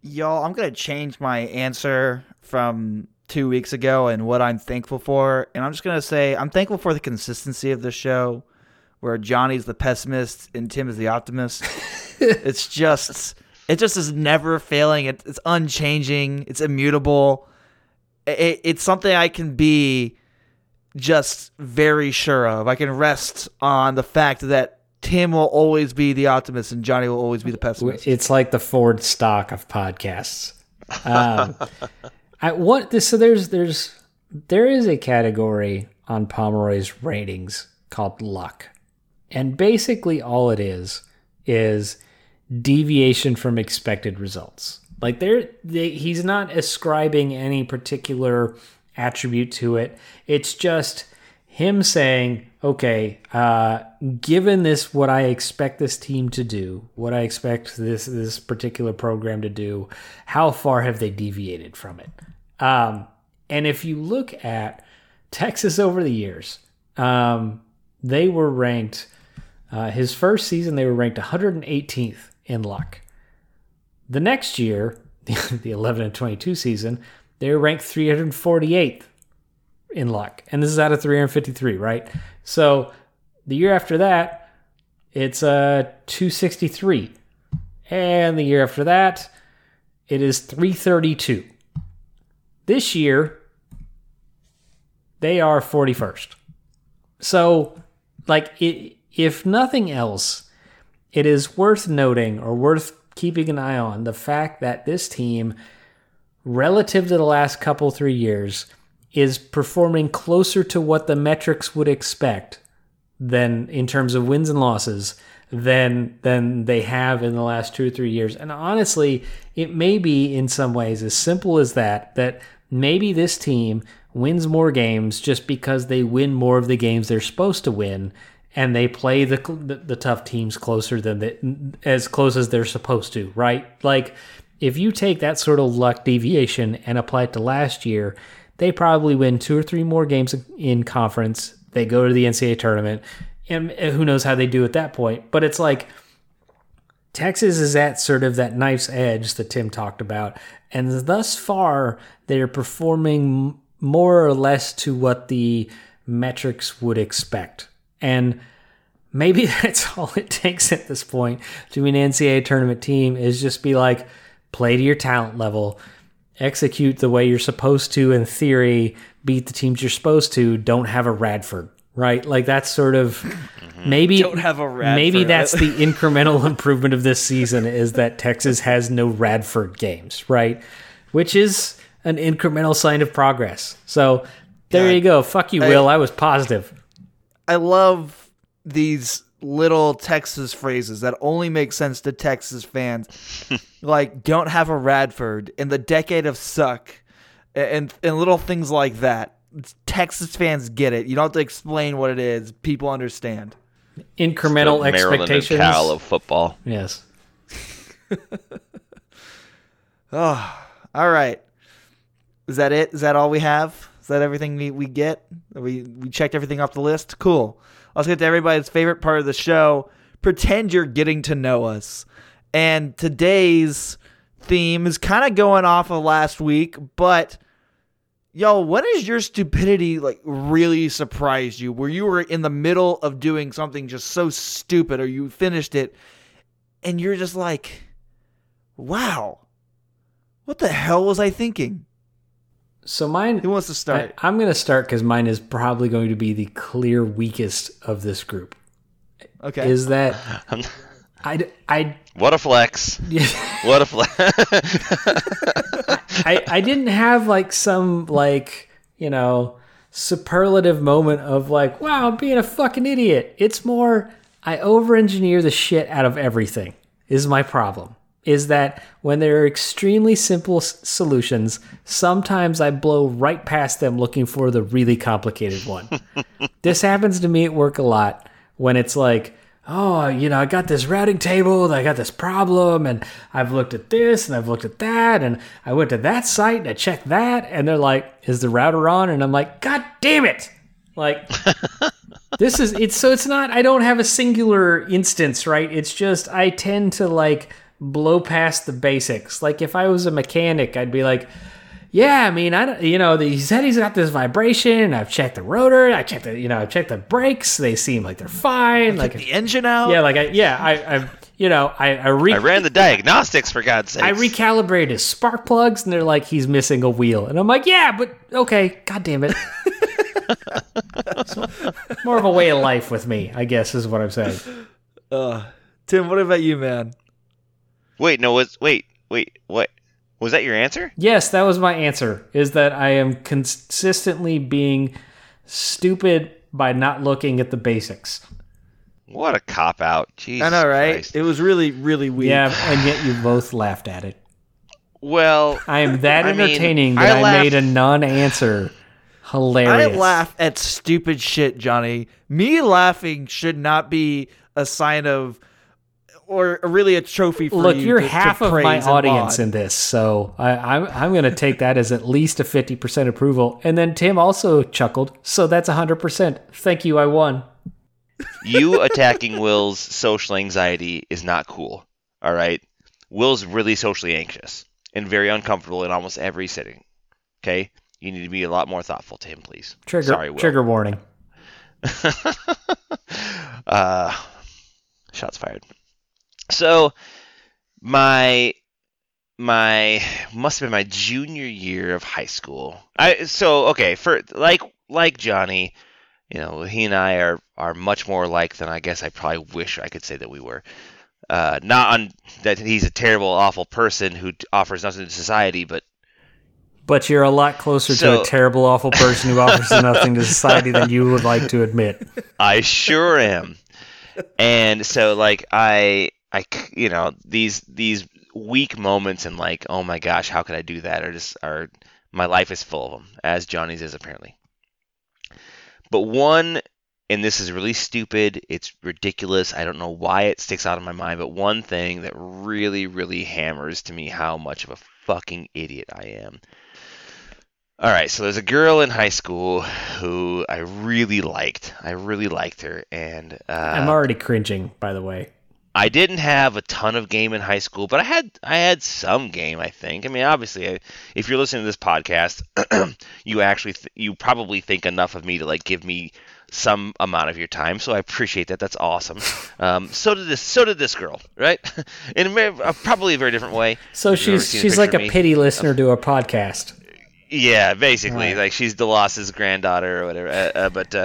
Y'all, I'm going to change my answer from 2 weeks ago and what I'm thankful for. And I'm just going to say I'm thankful for the consistency of the show where Johnny's the pessimist and Tim is the optimist. It just is never failing. It's unchanging. It's immutable. It's something I can be just very sure of. I can rest on the fact that Tim will always be the optimist and Johnny will always be the pessimist. It's like the Ford stock of podcasts. There is a category on Pomeroy's ratings called luck. And basically all it is deviation from expected results. Like he's not ascribing any particular attribute to it. It's just him saying, okay, given this, what I expect this team to do, what I expect this particular program to do, how far have they deviated from it? And if you look at Texas over the years, they were ranked, his first season, they were ranked 118th in luck. The next year, the 11 and 22 season, they were ranked 348th in luck. And this is out of 353, right? So the year after that, it's 263. And the year after that, it is 332. This year, they are 41st. So, if nothing else, it is worth noting or worth keeping an eye on the fact that this team, relative to the last 3 years, is performing closer to what the metrics would expect than in terms of wins and losses than they have in the last 2 or 3 years. And honestly, it may be in some ways as simple as that maybe this team wins more games just because they win more of the games they're supposed to win, and they play the tough teams closer as close as they're supposed to, right? Like, if you take that sort of luck deviation and apply it to last year, they probably win 2 or 3 more games in conference. They go to the NCAA tournament, and who knows how they do at that point. But it's like Texas is at sort of that knife's edge that Tim talked about, and thus far they're performing more or less to what the metrics would expect. And maybe that's all it takes at this point to an NCAA tournament team is just be like, play to your talent level, execute the way you're supposed to in theory, beat the teams you're supposed to, don't have a Radford, right? Like that's sort of maybe Don't have a Radford. Maybe that's the incremental improvement of this season is that Texas has no Radford games, right? Which is an incremental sign of progress. So there you go. Fuck you, Will. I was positive. I love these little Texas phrases that only make sense to Texas fans. Like, don't have a Radford in the decade of suck and little things like that. Texas fans get it. You don't have to explain what it is. People understand. Incremental expectations. Maryland and Cal of football. Yes. Oh, all right. Is that it? Is that all we have? Is that everything we get? We checked everything off the list? Cool. Let's get to everybody's favorite part of the show. Pretend you're getting to know us. And today's theme is kind of going off of last week, but when has your stupidity really surprised you? Where you were in the middle of doing something just so stupid, or you finished it, and you're just like, wow, what the hell was I thinking? So mine... Who wants to start? I'm going to start because mine is probably going to be the clear weakest of this group. Okay. Is that... What a flex. What a flex. I didn't have some superlative moment of wow, I'm being a fucking idiot. It's more I over-engineer the shit out of everything is my problem. Is that when there are extremely simple solutions, sometimes I blow right past them looking for the really complicated one. This happens to me at work a lot when it's like, I got this routing table, and I got this problem, and I've looked at this, and I've looked at that, and I went to that site, and I checked that, and they're like, is the router on? And I'm like, God damn it! It's not, I don't have a singular instance, right? It's just, I tend to blow past the basics. Like if I was a mechanic, I'd be like, yeah, I mean, he said he's got this vibration. I've checked the rotor. I've checked the brakes. They seem like they're fine. Like the engine out. Yeah, I ran the diagnostics, for God's sake. I recalibrated his spark plugs, and they're like, he's missing a wheel. And I'm like, yeah, but okay, God damn it. So, more of a way of life with me, I guess, is what I'm saying. Tim, what about you, man? Wait, what? Was that your answer? Yes, that was my answer, is that I am consistently being stupid by not looking at the basics. What a cop-out. Jesus I know, right? Christ. It was really, really weak. Yeah, and yet you both laughed at it. Well, I am that entertaining I that I laughed- made a non-answer hilarious. I laugh at stupid shit, Johnny. Me laughing should not be a sign of, or really a trophy for Look, you. you're to half of praise my and audience laud. in this, so I'm going to take that as at least a 50% approval. And then Tim also chuckled, so that's 100%. Thank you, I won. you attacking Will's social anxiety is not cool. All right? Will's really socially anxious and very uncomfortable in almost every sitting. Okay? You need to be a lot more thoughtful to him, please. Sorry, Will. Trigger warning. Shots fired. So, my must have been my junior year of high school. For like Johnny, he and I are much more alike than I guess I probably wish I could say that we were. Not on that he's a terrible, awful person who offers nothing to society, but you're a lot closer to a terrible, awful person who offers nothing to society than you would like to admit. I sure am. And so, like, these weak moments and like, oh my gosh, how could I do that? My life is full of them, as Johnny's is apparently. But one, and this is really stupid, it's ridiculous, I don't know why it sticks out of my mind, but one thing that really, really hammers to me how much of a fucking idiot I am. All right, so there's a girl in high school who I really liked. I really liked her, and I'm already cringing, by the way. I didn't have a ton of game in high school, but I had some game, I think. I mean, obviously, if you're listening to this podcast, you probably think enough of me to like give me some amount of your time, so I appreciate that. That's awesome. So did this girl, right? In probably a very different way. So she's like a pity listener to a podcast. Yeah, basically, Right. like she's DeLoss's granddaughter or whatever.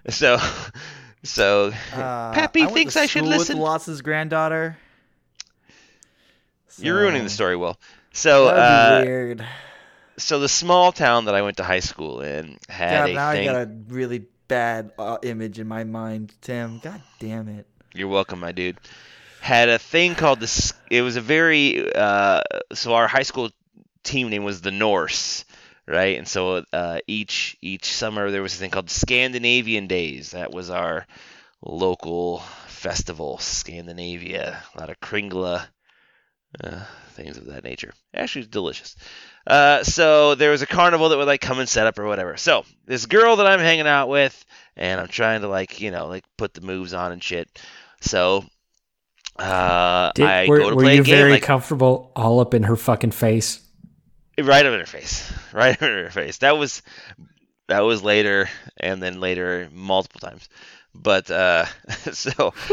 So Pappy thinks I should listen. With Loss's granddaughter. You're ruining the story, Will. So That'd be weird. So the small town that I went to high school in had God, now a thing. I got a really bad image in my mind, Tim. God damn it. You're welcome, my dude. Had a thing called the. It was a very. So our high school team name was the Norse, right? And so each summer there was a thing called Scandinavian Days. That was our local festival, Scandinavia. A lot of Kringla, things of that nature. Actually, it's delicious. So there was a carnival that would like come and set up or whatever. So this girl that I'm hanging out with, and I'm trying to like put the moves on and shit. So I go to play a game. Were you very comfortable all up in her fucking face? Right up in her face. Right up in her face. That was later, and then later multiple times. But this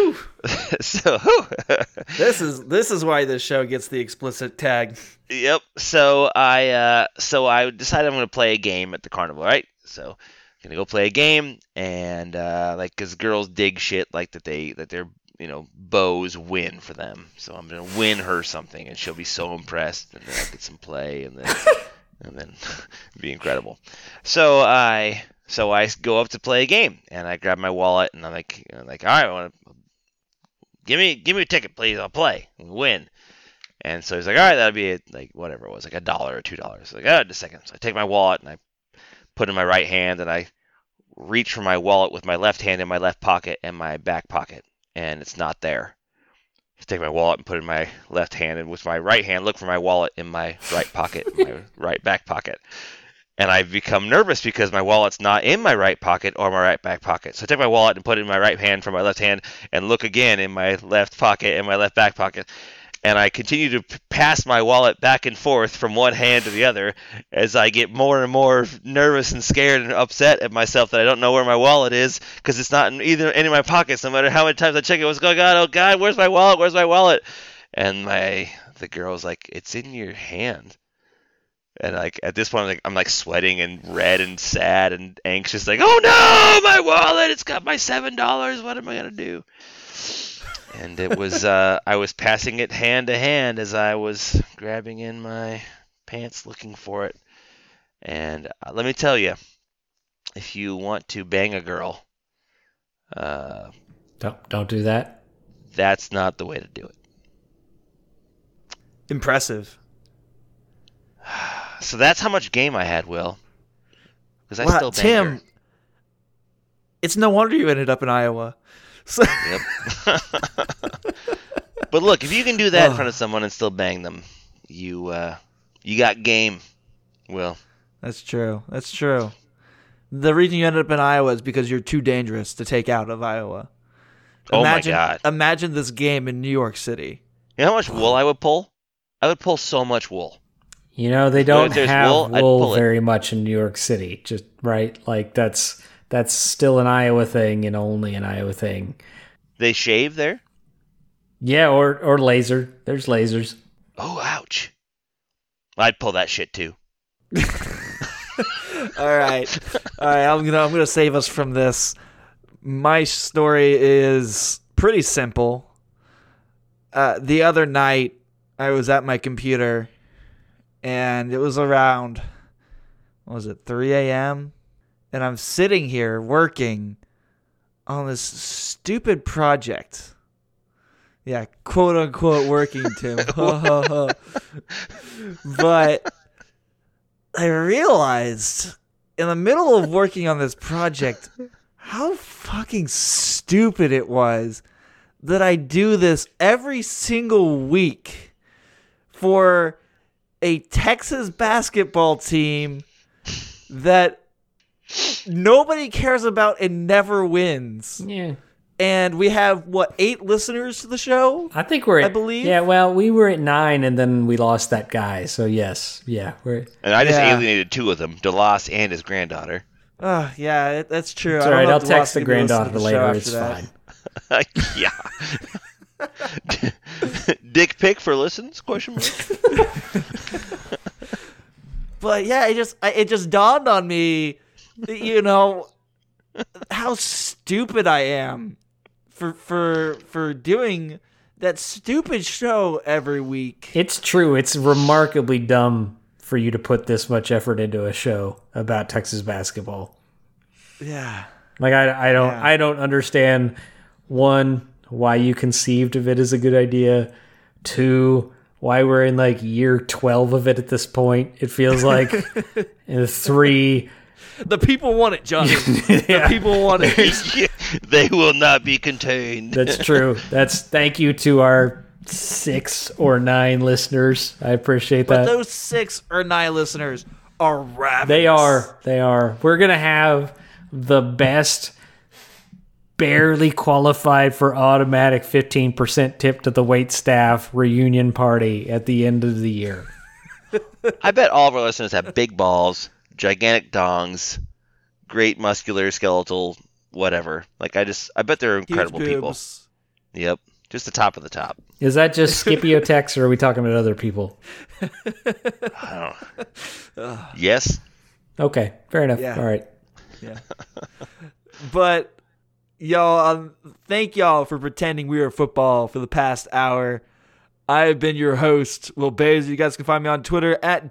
is why this show gets the explicit tag. Yep. So I decided I'm going to play a game at the carnival, right? So I'm going to go play a game, and cuz girls dig shit like that their bows win for them. So I'm going to win her something, and she'll be so impressed, and then I get some play, and then be incredible. So I go up to play a game, and I grab my wallet, and I'm like, all right, give me a ticket, please. I'll play and win. And so he's like, all right, that'll be like whatever it was, like $1 or $2. Like, just a second. So I take my wallet and I put it in my right hand, and I reach for my wallet with my left hand in my left pocket and my back pocket, and it's not there. I take my wallet and put it in my left hand, and with my right hand, look for my wallet in my right pocket, my right back pocket. And I've become nervous because my wallet's not in my right pocket or my right back pocket. So I take my wallet and put it in my right hand from my left hand and look again in my left pocket and my left back pocket. And I continue to pass my wallet back and forth from one hand to the other as I get more and more nervous and scared and upset at myself that I don't know where my wallet is because it's not in either any of my pockets. No matter how many times I check it, what's going on? Oh God, where's my wallet? Where's my wallet? And the girl was like, "It's in your hand." And like at this point, I'm like sweating and red and sad and anxious, like, "Oh no, my wallet! It's got my $7. What am I gonna do?" And it was I was passing it hand to hand as I was grabbing in my pants looking for it. And let me tell you, if you want to bang a girl, Don't do that. that's not the way to do it. Impressive. So that's how much game I had, Will. Because I Wow, still banged Tim, her. it's no wonder you ended up in Iowa. So, Yep. But look, if you can do that in front of someone and still bang them, you got game, Will. that's true. That's true. The reason you ended up in Iowa is because you're too dangerous to take out of Iowa. Oh my God. Imagine this game in New York City. You know how much wool I would pull? I would pull so much wool. You know, they don't If there's have wool, I'd pull wool it. very much in New York City, just right? Like that's still an Iowa thing and only an Iowa thing. They shave there? Yeah, or laser. There's lasers. Oh, ouch. I'd pull that shit too. All right. I'm gonna save us from this. My story is pretty simple. The other night, I was at my computer, and it was around, 3 a.m. And I'm sitting here working on this stupid project. Yeah, quote unquote working, Tim. But I realized in the middle of working on this project how fucking stupid it was that I do this every single week for a Texas basketball team that nobody cares about and never wins. Yeah. And we have, 8 listeners to the show? I think we're at, I believe. Yeah, well, we were at 9 and then we lost that guy. So yes. Yeah, we're And I just Yeah. alienated 2 of them, DeLoss and his granddaughter. Yeah, that's true. It's I all don't right. know I'll if text DeLoss the can listen to granddaughter the later. show It's after that. Yeah. Dick pic for listens? Question mark. But yeah, it just dawned on me, how stupid I am for doing that stupid show every week. It's true. It's remarkably dumb for you to put this much effort into a show about Texas basketball. Yeah. Like I Yeah. don't understand, one, why you conceived of it as a good idea. 2, why we're in like year 12 of it at this point. It feels like. And 3, The people want it, Johnny. The people want it. They will not be contained. that's true. Thank you to our 6 or 9 listeners. I appreciate But that. those 6 or 9 listeners are ravenous. They are. We're going to have the best, barely qualified for automatic 15% tip to the wait staff reunion party at the end of the year. I bet all of our listeners have big balls, gigantic dongs, great muscular, skeletal, whatever. Like I bet they're Huge incredible people. boobs. Yep. Just the top of the top. Is that just Scipiotex, or are we talking about other people? I don't know. Yes. Okay, fair enough. Yeah. All right. Yeah. But y'all, thank y'all for pretending we were football for the past hour. I have been your host, Will Bazer. You guys can find me on Twitter at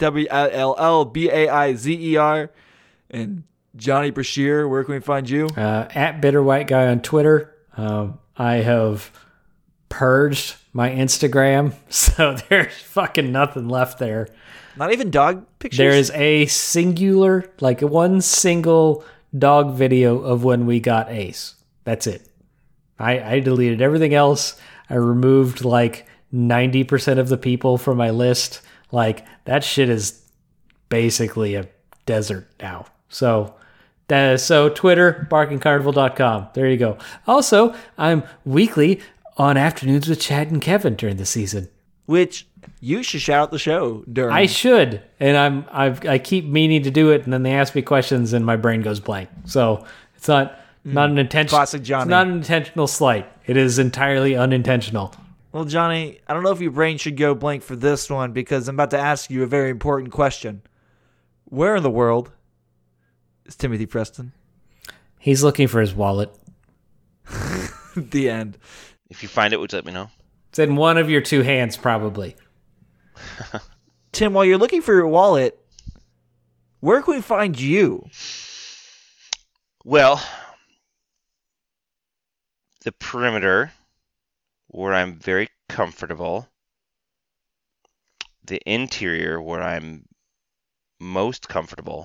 WILLBAIZER. And Johnny Brashear, where can we find you? At Bitter White Guy on Twitter. I have purged my Instagram, so there's fucking nothing left there. Not even dog pictures? There is a singular, like one single dog video of when we got Ace. That's it. I deleted everything else. I removed like 90% of the people from my list. Like that shit is basically a desert now. So Twitter, barkingcarnival.com. There you go. Also, I'm weekly on Afternoons with Chad and Kevin during the season. which you should shout out the show during. I should, and I keep meaning to do it, and then they ask me questions, and my brain goes blank. So it's not an intentional. Classic Johnny. It's not an intentional slight. It is entirely unintentional. Well, Johnny, I don't know if your brain should go blank for this one because I'm about to ask you a very important question. Where in the world is Timothy Preston? He's looking for his wallet. The end. If you find it, would you let me know? It's in one of your two hands, probably. Tim, while you're looking for your wallet, where can we find you? Well, the perimeter, where I'm very comfortable. The interior, where I'm most comfortable.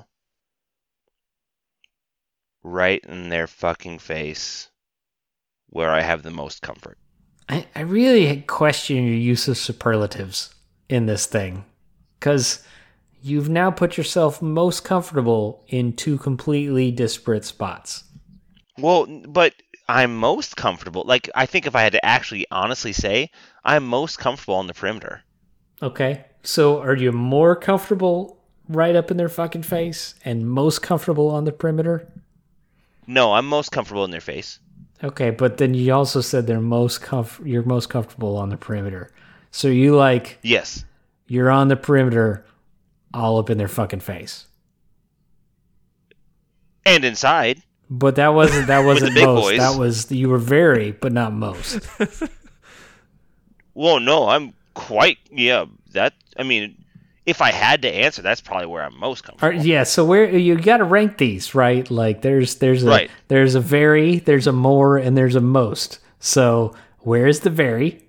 Right in their fucking face, where I have the most comfort. I really question your use of superlatives in this thing, because you've now put yourself most comfortable in two completely disparate spots. Well, but I'm most comfortable. Like, I think if I had to actually honestly say, I'm most comfortable on the perimeter. Okay, so are you more comfortable right up in their fucking face and most comfortable on the perimeter? No, I'm most comfortable in their face. Okay, but then you also said you're most comfortable on the perimeter. So you like Yes. you're on the perimeter all up in their fucking face. And inside. But that wasn't the big most. boys. That was you were very, but not most. Well, no, I'm quite, if I had to answer, that's probably where I'm most comfortable. Yeah, so where you got to rank these, right? Like there's a Right. there's a very, there's a more, and there's a most. So where's the very?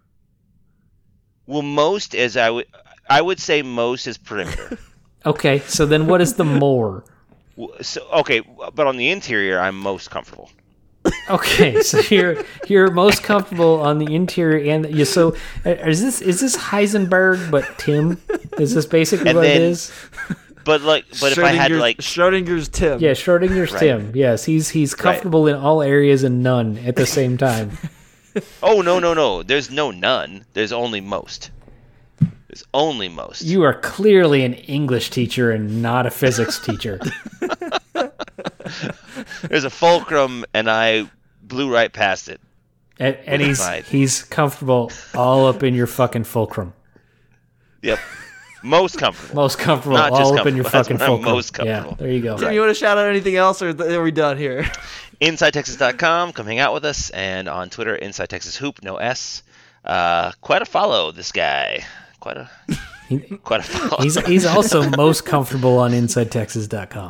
Well, most is I would say most is perimeter. Okay, so then what is the more? But on the interior, I'm most comfortable. Okay, so you're most comfortable on the interior, and so is this Heisenberg but Tim? Is this basically And what then- it is? But if I had Schrodinger's Tim. Yeah, Schrodinger's Right. Tim. Yes, he's comfortable in all areas and none at the same time. Oh, no. There's no none. There's only most. There's only most. You are clearly an English teacher and not a physics teacher. There's a fulcrum, and I blew right past it. And Right. he's comfortable all up in your fucking fulcrum. Yep. Most comfortable. Most comfortable Not just all up in your comfortable, that's fucking when I'm fulcrum. most comfortable. Yeah, there you go. Tim, you want to shout out anything else, or are we done here? InsideTexas.com. Come hang out with us. And on Twitter, Inside Texas Hoop, no S. Quite a follow, this guy. Quite a follow. He's also most comfortable on InsideTexas.com.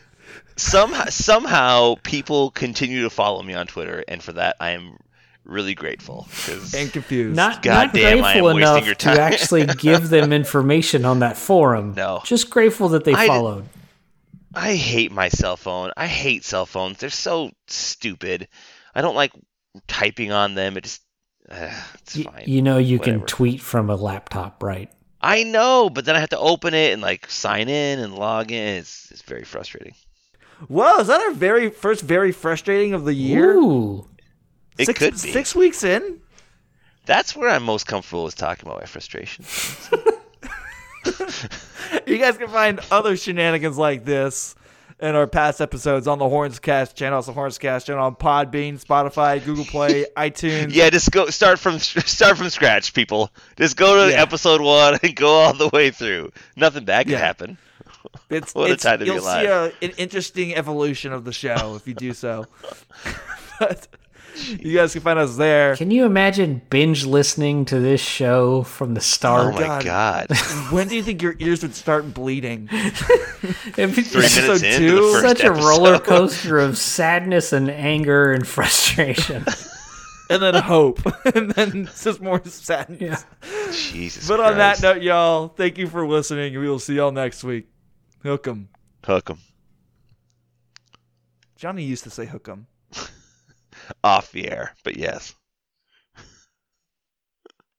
Somehow people continue to follow me on Twitter, and for that I am really grateful. And confused. Not Goddamn, I am grateful wasting enough your to time. actually give them information on that forum. No. Just grateful that they followed. I hate my cell phone. I hate cell phones. They're so stupid. I don't like typing on them. It just it's fine. You know you Whatever. can tweet from a laptop, right? I know, but then I have to open it and sign in and log in. It's very frustrating. Whoa, is that our very first very frustrating of the year? Ooh. It could be. 6 weeks in? That's where I'm most comfortable is talking about my frustration. You guys can find other shenanigans like this in our past episodes on the Hornscast channel. It's the Hornscast channel on Podbean, Spotify, Google Play, iTunes. Yeah, just go start from scratch, people. Just go to episode 1 and go all the way through. Nothing bad can happen. What a time to be you'll alive. see an interesting evolution of the show if you do so. But you guys can find us there. Can you imagine binge listening to this show from the Oh start? my god. When do you think your ears would start bleeding? If it's 3 minutes Episode into two? the first such a episode. roller coaster of sadness and anger and frustration. And then hope. And then it's just more sadness. Yeah. Jesus But on that Christ. note, y'all, thank you for listening. We will see y'all next week. Hook 'em. Hook 'em. Johnny used to say hook 'em. Off the air, but yes.